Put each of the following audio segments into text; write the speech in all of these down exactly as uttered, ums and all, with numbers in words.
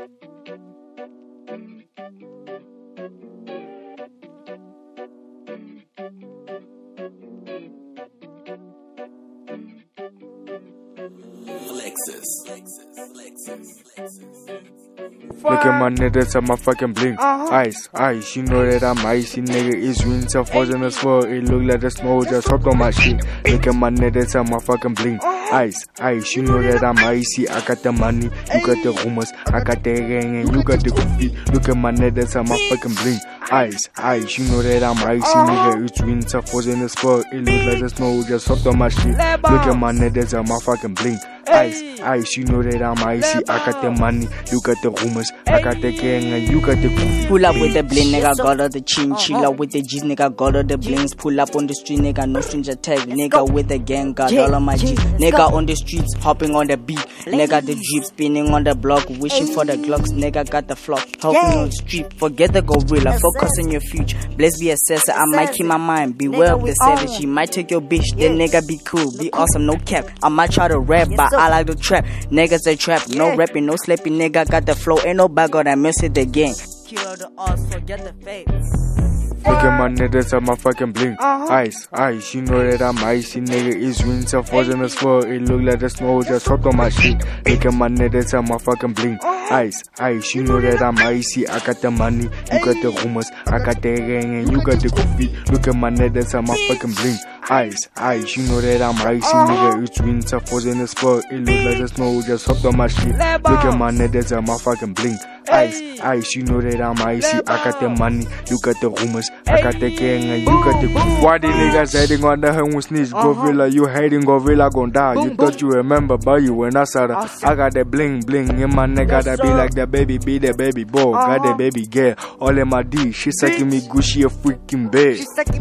Look at my niggas at my fucking blink. Uh-huh. Ice, ice, you know that I'm icy, nigga. It's winter, frozen as fuck. It look like the snow just hopped on my shit. Look at my niggas at my fucking blink. Ice, ice, you know that I'm icy. I got the money, you got the rumors. I got the gang and you got the goofy. Look at my niggas at my fucking blink. Ice, ice, you know that I'm icy, nigga. It's winter, frozen as fuck. It look like the snow just hopped on my shit. Look at my niggas at my fucking blink. Ice, ice, you know that I'm icy. I got the money, you got the rumors. I got the gang and you got the goofy. Pull up with the bling, nigga, got all the chin. Chill out with the G's, nigga, got all the blings. Pull up on the street, nigga, no stranger tag. Nigga with the gang, got all of my G's. Nigga on the streets, hopping on the beat. Nigga the jeep, spinning on the block, wishing for the Glocks. Nigga got the flock, helping on the street. Forget the gorilla, focus on your future. Bless be assessor, I might keep my mind. Beware of the savage, he might take your bitch. Then nigga be cool, be awesome, no cap. I might try to rap, but I like the trap. Niggas they trap, no rapping, no slapping. Nigga got the flow, ain't no bag on that mess with the gang. Kill the odds, forget the fate. Look at my niggas at my fucking blink. Uh-huh. Ice, ice, you know that I'm icy, nigga. It's winter, frozen as fuck. It look like the snow just hopped on my shit. Look at my niggas at my fucking blink. Ice, ice, you know that I'm icy. I got the money, you got the rumors. I got the gang and you got the goofy. Look at my niggas at my fucking blink. Ice, ice, you know that I'm icy, nigga. It's winter, frozen as fuck. It look like the snow just hopped on my shit. Look at my niggas at my fucking blink. Ice, ice, you know that I'm icy. I got the money, you got the rumors. I got the gang and you got the goofy. Why the niggas hating on the home snitch? Gorilla, you hating, gorilla gon' die. You thought you remember, but you when I saw that. I got the bling bling in my neck. Gotta be like the baby, be the baby boy. Got the baby girl, all in my D. She sucking me Gucci a freaking bed.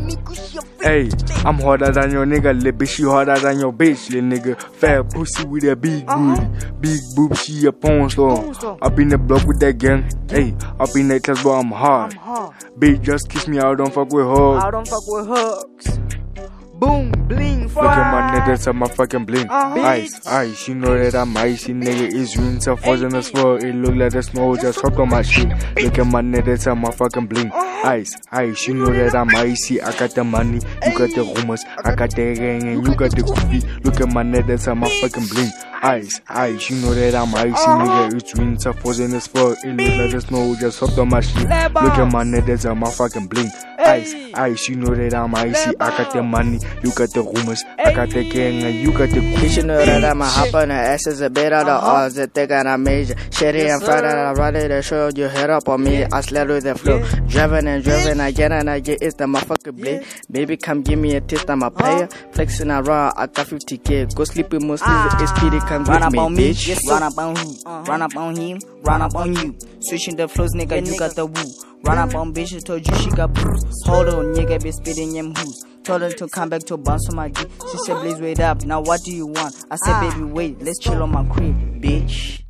Hey, I'm harder than your nigga, little bitch. She harder than your bitch, little nigga. Fat pussy with a big booty, big boob. She a porn star. Up in the block with that gang. Hey, up in that class, but I'm hard. Bitch, just kiss me out, don't fuck with hugs. I don't fuck with hugs. Boom, bling, fire. Look at my niggas at my fucking blink. Uh-huh. Ice, ice, you know that I'm icy, nigga. It's winter, frozen as fuck. It look like the snow just hopped on my shit. Look at my niggas at my fucking blink. Ice, ice, you know that I'm icy. I got the money, you got the rumors. I got the gang and you got the goofy. Look at my niggas at my fucking blink. Ice, ice, you know that I'm icy, nigga. It's winter, frozen as fuck. It look like the snow just hopped on my shit. Look at my niggas at my fucking blink. Ice, ice, you know that I'm icy. I got the money, you got the rumors. I got the gang and you got the goofy. Bitch, you know that I'ma hop on the ass is a bit of the odds. That they got a major. Shitty and fat and I ride it and show you head up on me. I slide with the flow. Driving and driving again and again. It's the motherfucker blade. Baby, come give me a taste. I'm a player. Flexing around. I got fifty K. Go sleep with most of the S P D. Come run up me, on me, bitch. Run up on who? Run up on him. Run up on you. Switching the flows, nigga. You got the woo. Run up on bitch, told you she got booze. Hold on, nigga, be spitting them who's. Told her to come back to bounce on my G. She said, please wait up. Now what do you want? I said, baby, wait, let's chill on my crib, bitch.